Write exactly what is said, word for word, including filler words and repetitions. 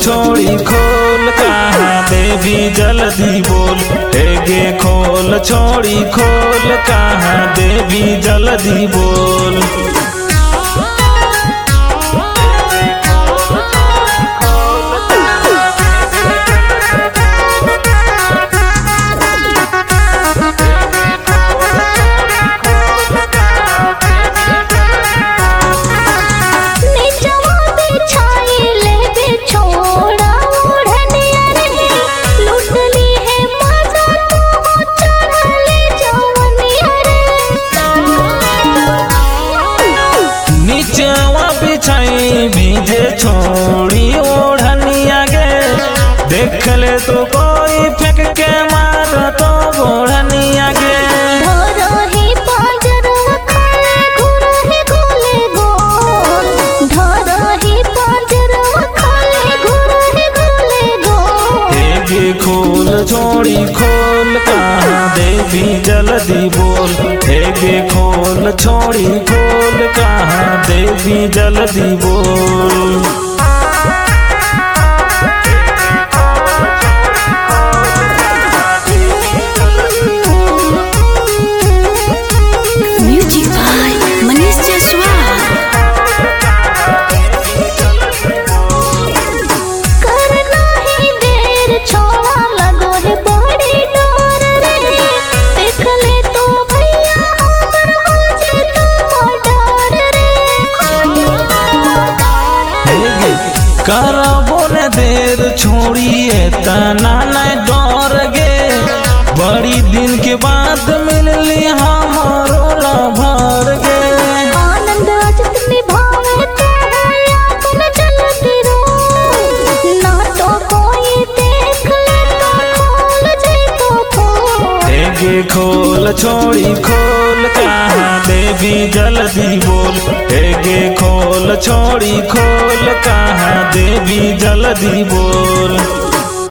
छोड़ी खोल कहाँ देवी जल्दी बोल। हेगे खोल छोड़ी खोल कहाँ देवी जल्दी बोल। भीजे छोड़ी ओढ़निया गे देख ले तो कोई फेंक के मार तो ओढ़निया गे। धरही पांजरवा खाले घुरही गोले गोल। धरही पांजरवा खाले घुरही गोले गोल। हेगे खोल छोड़ी खोल कहाँ देवी जल्दी बोल। हेगे खोल छोड़ी खोल कहाँ देवी जल्दी बोल। Music by Manish Jaswal. करना ही देर छोड़ा लगो है बड़ी डोर रे। देख ले तो भैया हमर हो जे तो डर रे। हेगे करबो न देर छोड़िए तना नहीं डर गे। बड़ी दिन के बाद मिलली हमारो लभर गे। आनंद अजत निभावे तो अपन चलती रो। ना तो कोई देख ले तो खोल जे तो खोल। हेगे खोल छोड़ी खोल कहाँ देवी जल्दी बोल। हेगे खोल छोड़ी खोल कहाँ देवी जल्दी बोल।